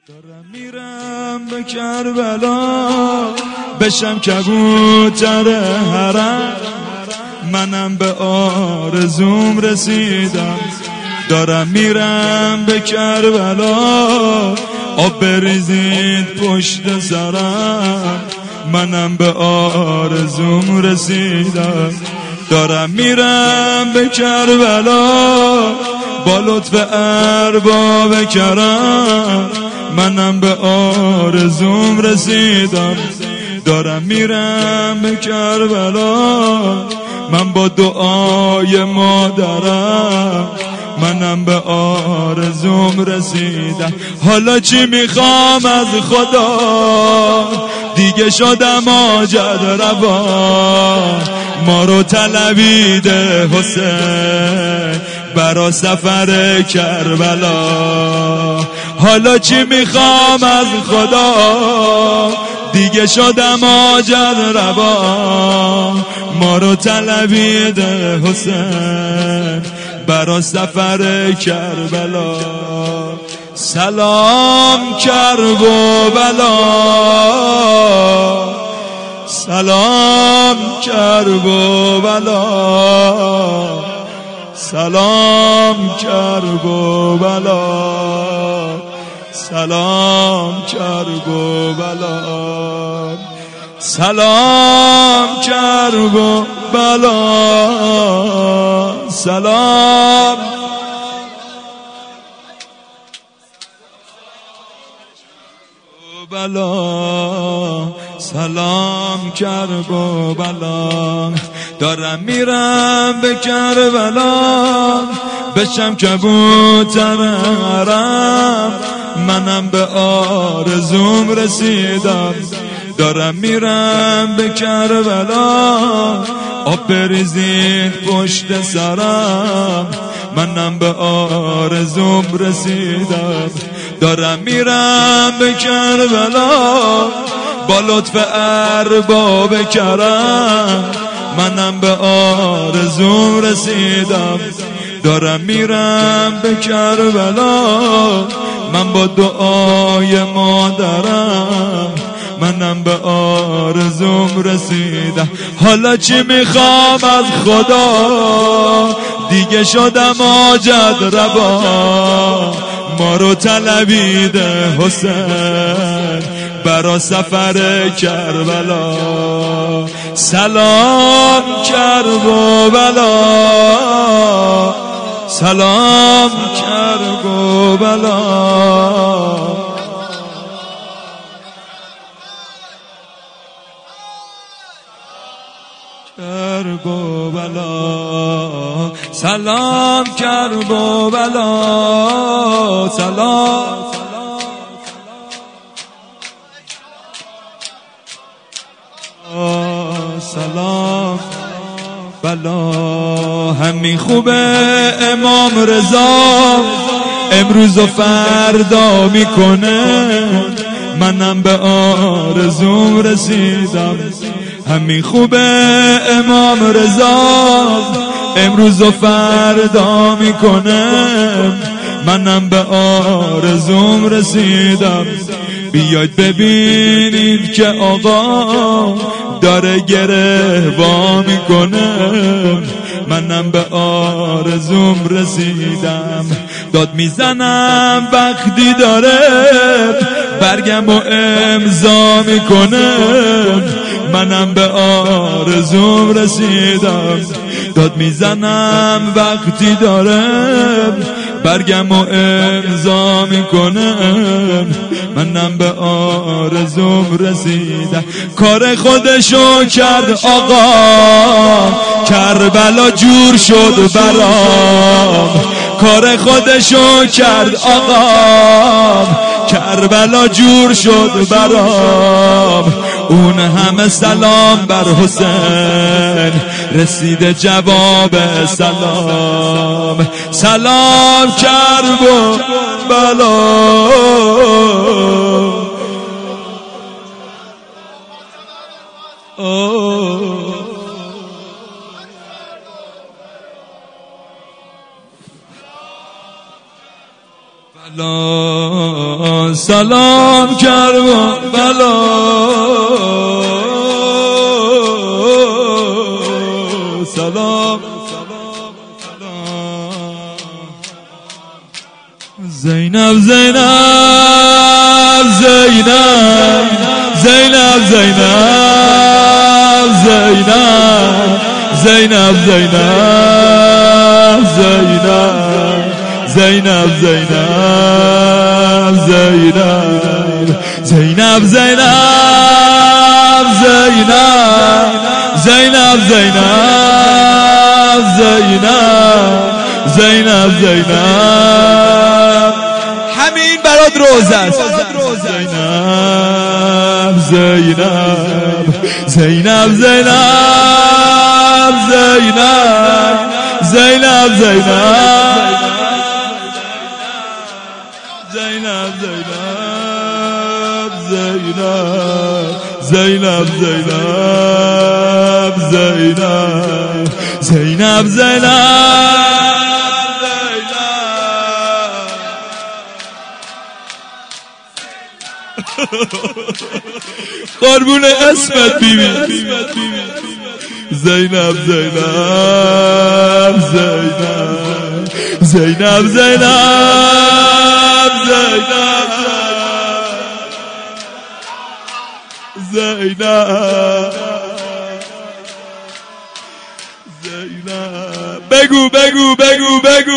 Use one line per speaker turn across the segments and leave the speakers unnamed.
دارم میرم به کربلا بشم کبوتر حرم، منم به آرزوم رسیدم. دارم میرم به کربلا آب بریزید پشت سرم، منم به آرزوم رسیدم. دارم میرم به کربلا با لطف ارباب کرم، منم به آرزوم رسیدم. دارم میرم به کربلا من با دعای مادرم، منم به آرزوم رسیدم. حالا چی میخوام از خدا، دیگه شدم آجد روا. ما رو طلبیده حسین برا سفر کربلا. حالا چی میخوام از خدا، دیگه شدم آجد روا. ما رو طلبیده حسین برا سفر کربلا. سلام کربلا، سلام کربلا، سلام کربلا، سلام کربلا، سلام کربلا، سلام بلا، سلام کربلا. دارم میرم به کربلا بشم کبوتر حرم، منم به آرزوم رسیدم. دارم میرم به کربلا آب بریزید پشت سرم، منم به آرزوم رسیدم. دارم میرم به کربلا با لطف ارباب کرم، منم به آرزوم رسیدم. دارم میرم به کربلا من با دعای مادرم، منم به آرزوم رسیدم. حالا چی میخوام از خدا، دیگه شدم آجد روا. ما رو طلبیده حسین برا سفر کربلا. سلام کربلا، سلام کربلا، کربلا، سلام کربلا، سلام سلام بلا. همین خوبه امام رضا امروز و فردا میکنه، منم به آرزوم رسیدم. همین خوبه امام رضا امروز و فردا میکنه، منم به آرزوم رسیدم. بیاید ببینید که آقا داره گره وا میکنه، منم به آرزوم رسیدم. داد میزنم وقتی داره برگم و امضا میکنه، منم به آرزوم رسیدم. داد میزنم وقتی داره برگم و امضا میکنه، منم به آرزوم رسیدم. کار خودشو کرد آقا کربلا جور شد برام. کار خودشو کرد آقا کربلا جور شد برام. اون همه سلام بر حسین رسیده جواب سلام. سلام کربلا، سلام کربلا سلام زینب زینب زینب زینب زینب زینب زینب زینب زینب زینب زینب زینب زینب زینب زینب زینب زینب زینب همین برات روزه است زینب زینب زینب زینب زینب زینب زینب زینب زینب زینب زینب قربون اسمت بیبی زینب زینب زینب زینب زینب زینب زینب بگو بگو بگو بگو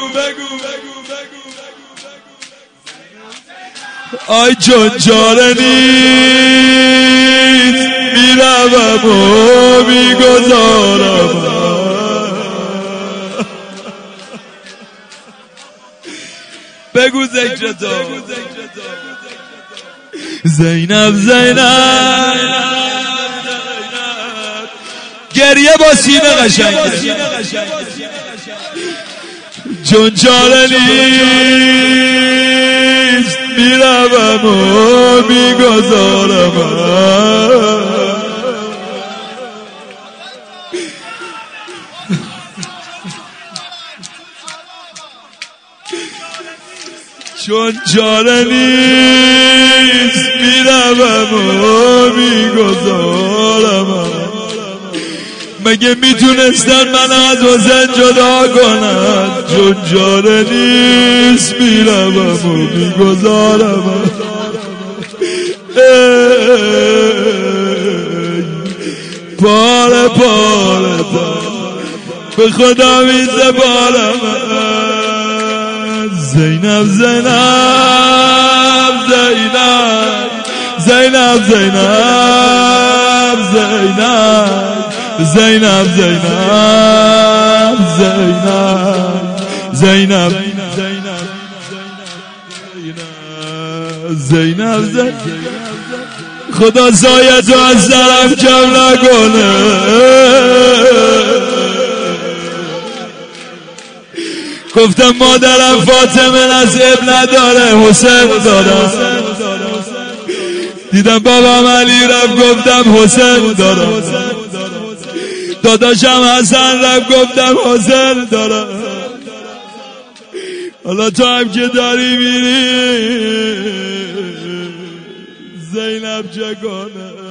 آی جان جاره نیست میروم و میگذارم بگو ذکرتو زینب زینب گریه با سینه قشنگ جون جاره نیست میروم و میگذارم چون جاره نیست میروم و میگذارم مگه میتونستن من از حسین جدا کنن چون جاره نیست میروم و میگذارم پاره پاره به خدا میسپارم زینب زینب زینب زینب زینب زینب زینب زینب زینب خدا سایتو از سرم کم نکنه گفتم مادرم فاطمه نصیب نداره حسین دارم دیدم بابام علی رفت گفتم حسین دارم داداشم حسن رفت گفتم حسین دارم حالا تو هم که داری میری زینب جگانه